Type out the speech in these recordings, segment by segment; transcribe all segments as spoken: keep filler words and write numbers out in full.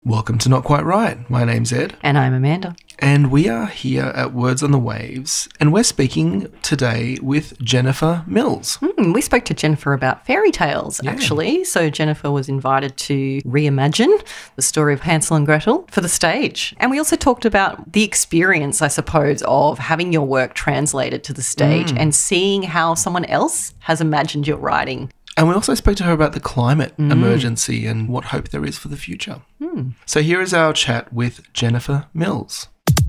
Welcome to Not Quite Right. My name's Ed. And I'm Amanda. And we are here at Words on the Waves, and we're speaking today with Jennifer Mills. Mm, we spoke to Jennifer about fairy tales, Yeah. actually. So Jennifer was invited to reimagine the story of Hansel and Gretel for the stage. And we also talked about the experience, I suppose, of having your work translated to the stage mm. and seeing how someone else has imagined your writing. And we also spoke to her about the climate mm. emergency and what hope there is for the future. Mm. So here is our chat with Jennifer Mills.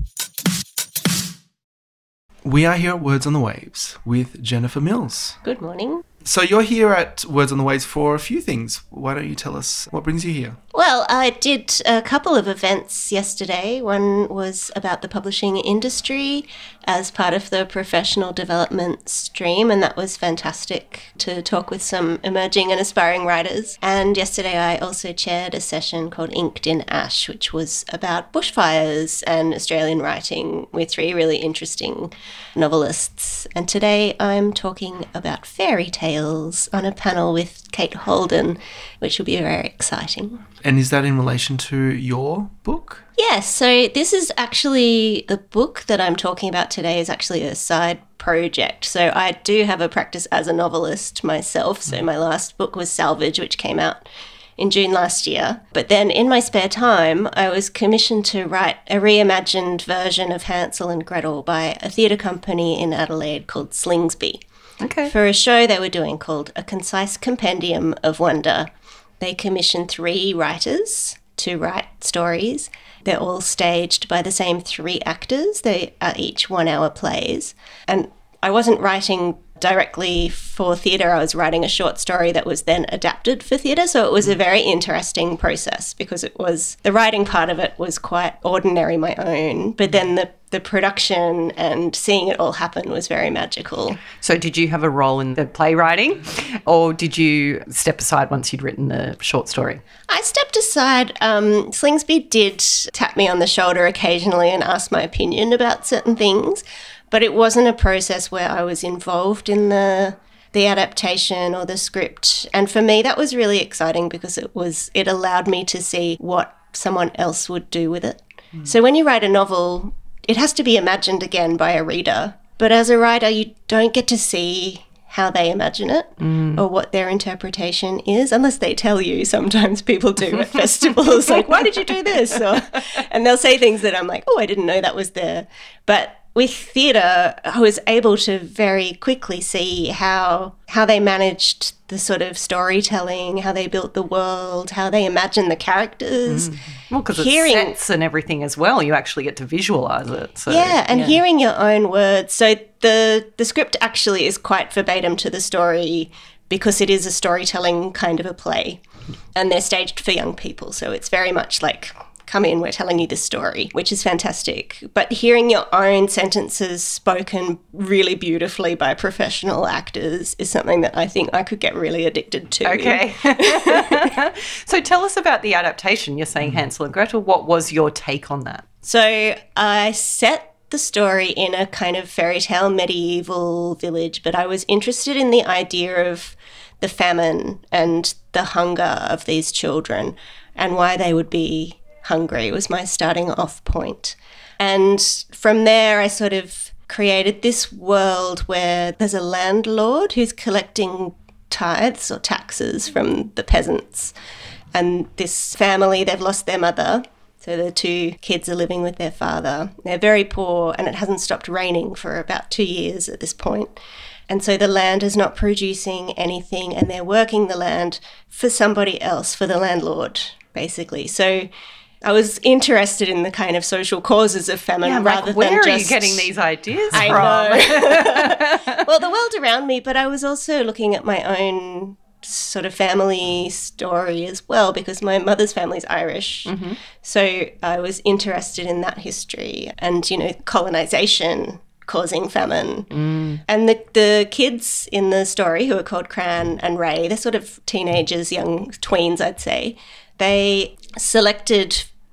We are here at Words on the Waves with Jennifer Mills. Good morning. So you're here at Words on the Waves for a few things. Why don't you tell us what brings you here? Well, I did a couple of events yesterday. One was about the publishing industry as part of the professional development stream, and that was fantastic to talk with some emerging and aspiring writers. And yesterday I also chaired a session called Inked in Ash, which was about bushfires and Australian writing with three really interesting novelists. And today I'm talking about fairy tales on a panel with Kate Holden, which will be very exciting. And is that in relation to your book? Yes, so this is actually, the book that I'm talking about today is actually a side project. So I do have a practice as a novelist myself. So my last book was Salvage, which came out in June last year. But then in my spare time, I was commissioned to write a reimagined version of Hansel and Gretel by a theatre company in Adelaide called Slingsby. Okay. For a show they were doing called A Concise Compendium of Wonder. They commissioned three writers to write stories. They're all staged by the same three actors. They are each one-hour plays. And I wasn't writing directly for theatre. I was writing a short story that was then adapted for theatre. So it was a very interesting process because it was, the writing part of it was quite ordinary, my own. But then the, the production and seeing it all happen was very magical. So did you have a role in the playwriting, or did you step aside once you'd written the short story? I stepped aside. Um, Slingsby did tap me on the shoulder occasionally and ask my opinion about certain things. But it wasn't a process where I was involved in the the adaptation or the script. And for me, that was really exciting because it was it allowed me to see what someone else would do with it. Mm. So when you write a novel, it has to be imagined again by a reader. But as a writer, you don't get to see how they imagine it mm. or what their interpretation is, unless they tell you. Sometimes people do at festivals, like, why did you do this? Or, and they'll say things that I'm like, oh, I didn't know that was there. But with theatre, I was able to very quickly see how how they managed the sort of storytelling, how they built the world, how they imagined the characters. Mm. Well, because it's sets and everything as well. You actually get to visualise it. So, yeah, and yeah. hearing your own words. So the, the script actually is quite verbatim to the story because it is a storytelling kind of a play. And they're staged for young people, so it's very much like, come in, we're telling you this story, which is fantastic. But hearing your own sentences spoken really beautifully by professional actors is something that I think I could get really addicted to. Okay. So tell us about the adaptation. You're saying Hansel and Gretel. What was your take on that? So I set the story in a kind of fairy tale medieval village, but I was interested in the idea of the famine and the hunger of these children and why they would be hungry was my starting off point. And from there, I sort of created this world where there's a landlord who's collecting tithes or taxes from the peasants. And this family, they've lost their mother. So the two kids are living with their father. They're very poor and it hasn't stopped raining for about two years at this point. And so the land is not producing anything and they're working the land for somebody else, for the landlord, basically. So I was interested in the kind of social causes of famine yeah, rather like, where than just... Where are you getting these ideas I from? know. Well, the world around me, but I was also looking at my own sort of family story as well because my mother's family's Irish. Mm-hmm. So I was interested in that history and, you know, colonisation causing famine. Mm. And the, the kids in the story who are called Cran and Ray, they're sort of teenagers, young tweens, I'd say, they selected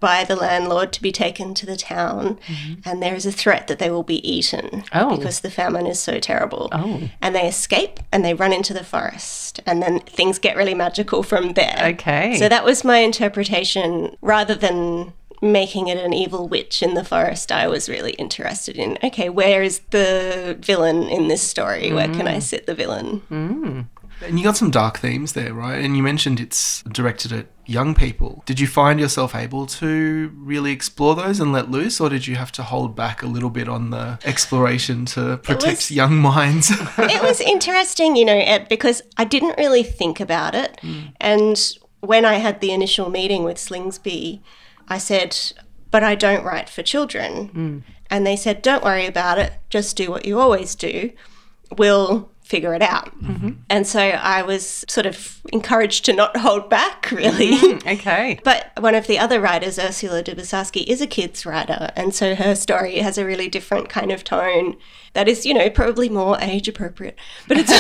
by the landlord to be taken to the town, mm-hmm. and there is a threat that they will be eaten oh. because the famine is so terrible. Oh. And they escape and they run into the forest, and then things get really magical from there. Okay. So that was my interpretation. Rather than making it an evil witch in the forest, I was really interested in, okay, where is the villain in this story? Mm. Where can I sit the villain? Mm. And you got some dark themes there, right? And you mentioned it's directed at young people. Did you find yourself able to really explore those and let loose, or did you have to hold back a little bit on the exploration to protect was, young minds? It was interesting, you know, Ed, because I didn't really think about it. Mm. And when I had the initial meeting with Slingsby, I said, but I don't write for children. Mm. And they said, don't worry about it. Just do what you always do. We'll figure it out. Mm-hmm. And so I was sort of encouraged to not hold back, really. Mm, okay. But one of the other writers, Ursula Dubosarski, is a kids writer, and so her story has a really different kind of tone that is, you know, probably more age appropriate. But it's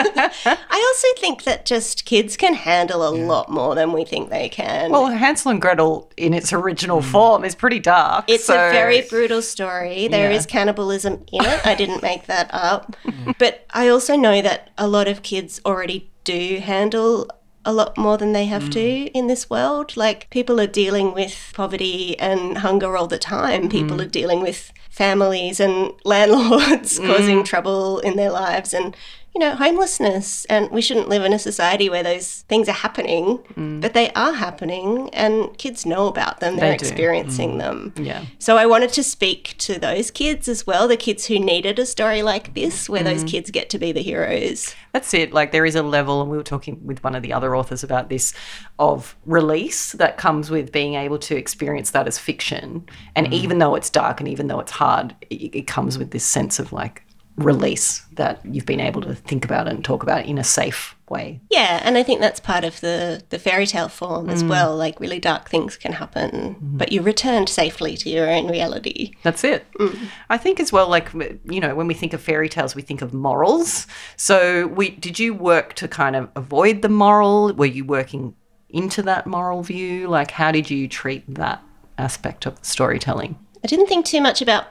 I also think that just kids can handle a yeah. lot more than we think they can. Well, Hansel and Gretel in its original mm. form is pretty dark. It's so... a very brutal story. There yeah. is cannibalism in it. I didn't make that up. But I also know that a lot of kids already do handle a lot more than they have mm. to in this world. Like, people are dealing with poverty and hunger all the time. People mm. are dealing with families and landlords mm. causing trouble in their lives, and, you know, homelessness. And we shouldn't live in a society where those things are happening, mm. but they are happening, and kids know about them. They're they experiencing mm. them. Yeah. So I wanted to speak to those kids as well, the kids who needed a story like this, where mm. those kids get to be the heroes. That's it. Like, there is a level, and we were talking with one of the other authors about this, of release that comes with being able to experience that as fiction. And mm. even though it's dark and even though it's hard, it, it comes with this sense of, like, release that you've been able to think about and talk about in a safe way. Yeah, and I think that's part of the, the fairy tale form as mm. well. Like, really dark things can happen, mm. but you returned safely to your own reality. That's it. Mm. I think as well, like, you know, when we think of fairy tales, we think of morals. So we did you work to kind of avoid the moral? Were you working into that moral view? Like, how did you treat that aspect of storytelling? I didn't think too much about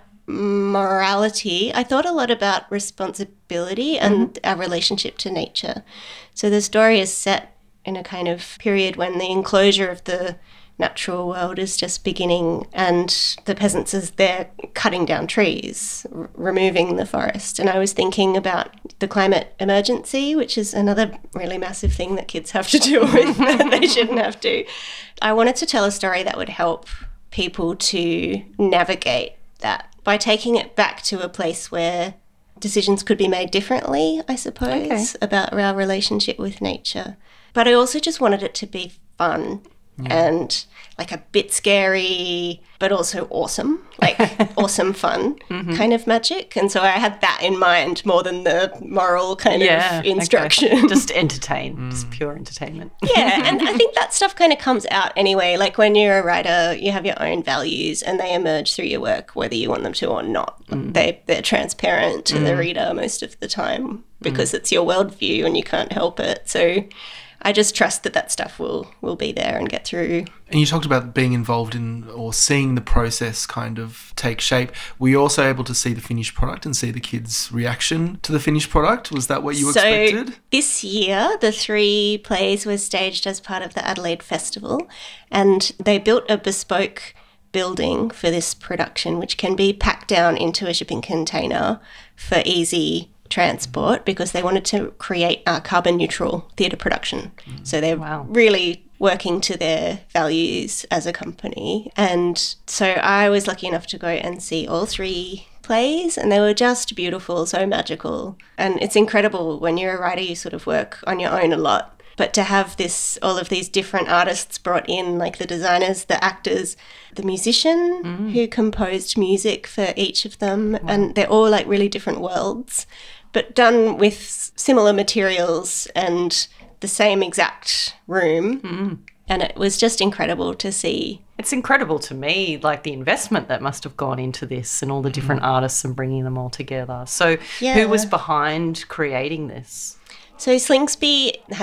morality. I thought a lot about responsibility and mm-hmm. our relationship to nature. So the story is set in a kind of period when the enclosure of the natural world is just beginning, and the peasants is there cutting down trees, r- removing the forest. And I was thinking about the climate emergency, which is another really massive thing that kids have to deal with that they shouldn't have to. I wanted to tell a story that would help people to navigate that by taking it back to a place where decisions could be made differently, I suppose, okay. about our relationship with nature. But I also just wanted it to be fun yeah. and like a bit scary, but also awesome, like awesome fun mm-hmm. kind of magic. And so I had that in mind more than the moral kind yeah, of instruction. Okay. Just entertain, mm. just pure entertainment. Yeah, and I think that stuff kind of comes out anyway. Like, when you're a writer, you have your own values and they emerge through your work, whether you want them to or not. Mm. They, they're transparent to mm. the reader most of the time because mm. it's your worldview and you can't help it. So I just trust that that stuff will will be there and get through. And you talked about being involved in or seeing the process kind of take shape. Were you also able to see the finished product and see the kids' reaction to the finished product? Was that what you so expected? This year, the three plays were staged as part of the Adelaide Festival, and they built a bespoke building for this production, which can be packed down into a shipping container for easy transport, because they wanted to create a carbon neutral theatre production. Mm. So they're wow. really working to their values as a company. And so I was lucky enough to go and see all three plays, and they were just beautiful, so magical. And it's incredible when you're a writer, you sort of work on your own a lot. But to have this, all of these different artists brought in, like the designers, the actors, the musician mm. who composed music for each of them, wow. and they're all like really different worlds, but done with similar materials and the same exact room. Mm. And it was just incredible to see. It's incredible to me, like the investment that must have gone into this and all the different mm. artists and bringing them all together. So yeah. who was behind creating this? So Slingsby has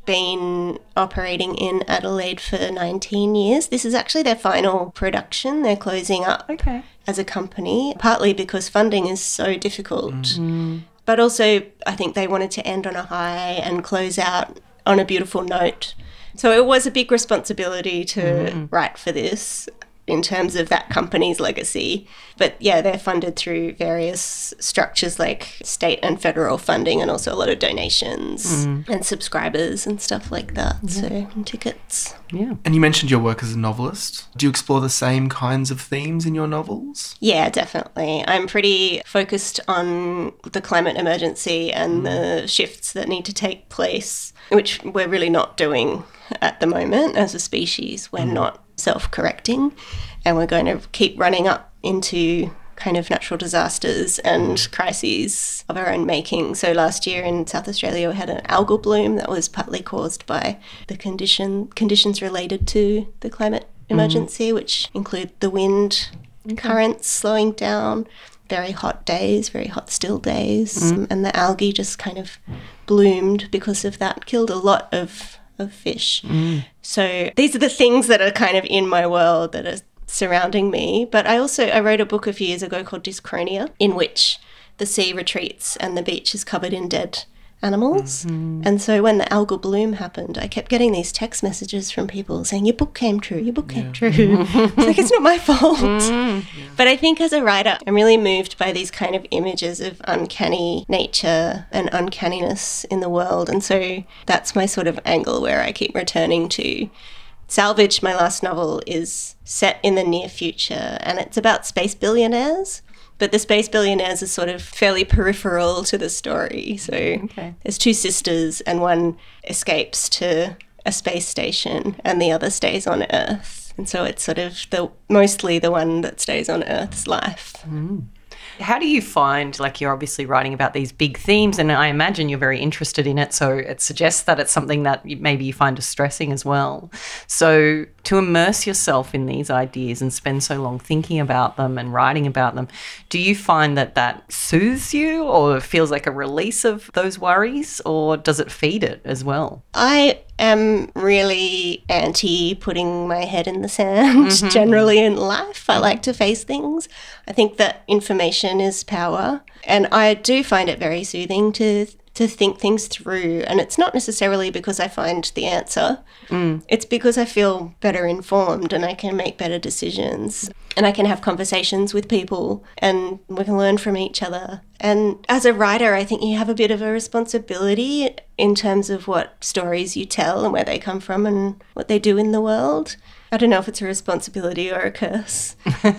been operating in Adelaide for nineteen years. This is actually their final production. They're closing up Okay. as a company, partly because funding is so difficult. Mm. But also, I think they wanted to end on a high and close out on a beautiful note. So it was a big responsibility to mm. write for this in terms of that company's legacy. But yeah, they're funded through various structures like state and federal funding, and also a lot of donations mm. and subscribers and stuff like that. Yeah. So, and tickets. Yeah. And you mentioned your work as a novelist. Do you explore the same kinds of themes in your novels? Yeah, definitely. I'm pretty focused on the climate emergency and mm. the shifts that need to take place, which we're really not doing at the moment as a species. We're mm. not self-correcting, and we're going to keep running up into kind of natural disasters and crises of our own making. So last year in South Australia, we had an algal bloom that was partly caused by the condition conditions related to the climate emergency, mm. which include the wind okay. currents slowing down, very hot days, very hot still days, mm. and the algae just kind of bloomed because of that, killed a lot of of fish. Mm. So these are the things that are kind of in my world that are surrounding me. But I also, I wrote a book a few years ago called Dyschronia, in which the sea retreats and the beach is covered in dead animals. Mm-hmm. And so when the algal bloom happened, I kept getting these text messages from people saying, your book came true, your book came yeah. true. It's like, it's not my fault. Mm-hmm. Yeah. But I think as a writer, I'm really moved by these kind of images of uncanny nature and uncanniness in the world. And so that's my sort of angle where I keep returning to. Salvage, my last novel, is set in the near future, and it's about space billionaires. But the space billionaires are sort of fairly peripheral to the story. So okay. there's two sisters, and one escapes to a space station and the other stays on Earth. And so it's sort of the mostly the one that stays on Earth's life. Mm. How do you find, like, you're obviously writing about these big themes, and I imagine you're very interested in it, so it suggests that it's something that maybe you find distressing as well. So to immerse yourself in these ideas and spend so long thinking about them and writing about them, do you find that that soothes you or feels like a release of those worries, or does it feed it as well? I am really anti putting my head in the sand mm-hmm. generally in life. I like to face things. I think that information is power, and I do find it very soothing to to think things through. And it's not necessarily because I find the answer. Mm. It's because I feel better informed and I can make better decisions and I can have conversations with people and we can learn from each other. And as a writer, I think you have a bit of a responsibility in terms of what stories you tell and where they come from and what they do in the world. I don't know if it's a responsibility or a curse. But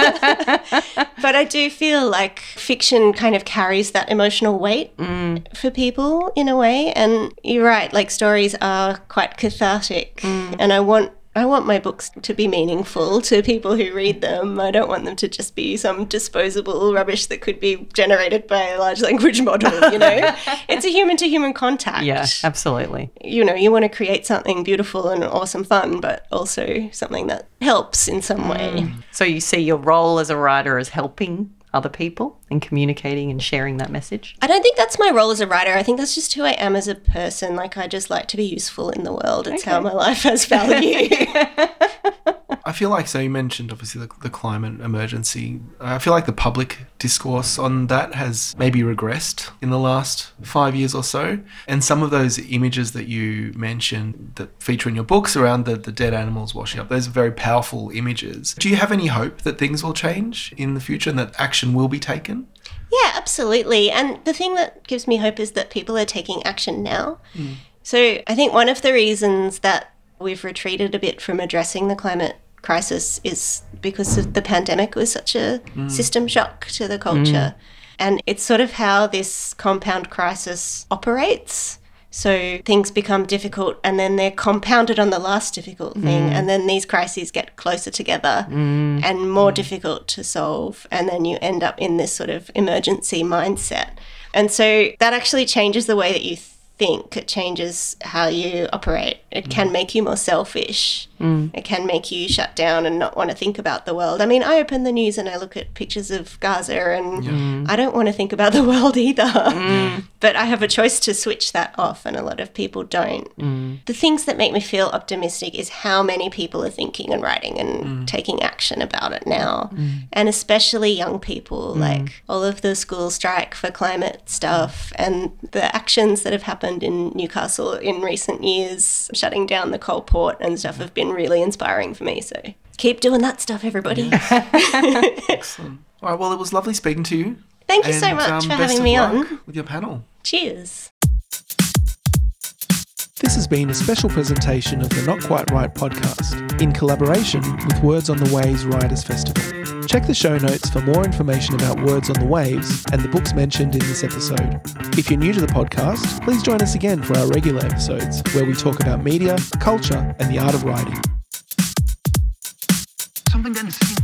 I do feel like fiction kind of carries that emotional weight mm. for people in a way. And you're right, like stories are quite cathartic. Mm. And I want I want my books to be meaningful to people who read them. I don't want them to just be some disposable rubbish that could be generated by a large language model, you know. It's a human-to-human contact. Yeah, absolutely. You know, you want to create something beautiful and awesome fun, but also something that helps in some way. Mm. So you see your role as a writer as helping other people and communicating and sharing that message? I don't think that's my role as a writer. I think that's just who I am as a person. Like, I just like to be useful in the world. It's okay. How my life has value. I feel like, so you mentioned obviously the, the climate emergency. I feel like the public discourse on that has maybe regressed in the last five years or so. And some of those images that you mentioned that feature in your books around the, the dead animals washing up, those are very powerful images. Do you have any hope that things will change in the future and that action will be taken? Yeah, absolutely. And the thing that gives me hope is that people are taking action now. Mm. So I think one of the reasons that we've retreated a bit from addressing the climate crisis is because of the pandemic was such a mm. system shock to the culture. Mm. And it's sort of how this compound crisis operates. So things become difficult and then they're compounded on the last difficult thing mm. and then these crises get closer together mm. and more mm. difficult to solve, and then you end up in this sort of emergency mindset. And so that actually changes the way that you think. It changes how you operate. It mm. can make you more selfish. Mm. It can make you shut down and not want to think about the world. I mean, I open the news and I look at pictures of Gaza and yeah. I don't want to think about the world either. Mm. But I have a choice to switch that off, and a lot of people don't. Mm. The things that make me feel optimistic is how many people are thinking and writing and mm. taking action about it now. Mm. And especially young people, mm. like all of the school strike for climate stuff and the actions that have happened in Newcastle in recent years, shutting down the coal port and stuff, have been really inspiring for me. So keep doing that stuff, everybody. Yes. Excellent. All right, well, it was lovely speaking to you. Thank you and, so much um, for having me on. With your panel. Cheers. This has been a special presentation of the Not Quite Right podcast in collaboration with Words on the Waves Writers Festival. Check the show notes for more information about Words on the Waves and the books mentioned in this episode. If you're new to the podcast, please join us again for our regular episodes where we talk about media, culture, and the art of writing. Something didn't seem